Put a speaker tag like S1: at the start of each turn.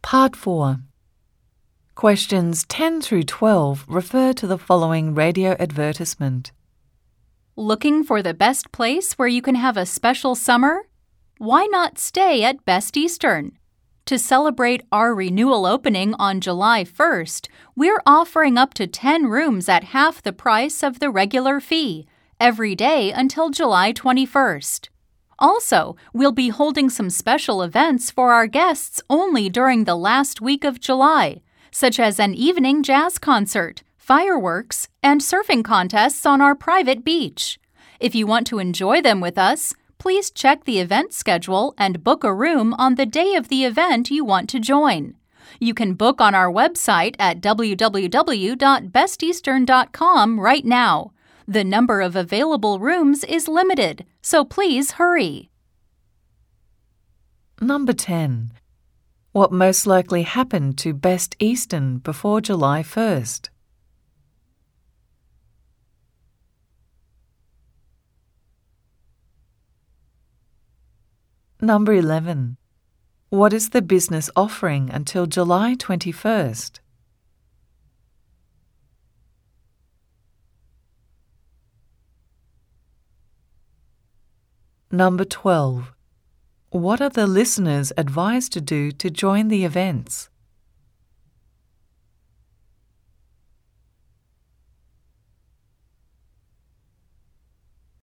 S1: Part 4. Questions 10 through 12 refer to the following radio advertisement.
S2: Looking for the best place where you can have a special summer? Why not stay at Best Eastern? To celebrate our renewal opening on July 1st, we're offering up to 10 rooms at half the price of the regular fee, every day until July 21st. Also, we'll be holding some special events for our guests only during the last week of July, such as an evening jazz concert, fireworks, and surfing contests on our private beach. If you want to enjoy them with us, please check the event schedule and book a room on the day of the event you want to join. You can book on our website at www.besteastern.com right now. The number of available rooms is limited, so please hurry.
S1: Number 10. What most likely happened to Best Eastern before July 1st? Number 11. What is the business offering until July 21st? Number 12. What are the listeners advised to do to join the events?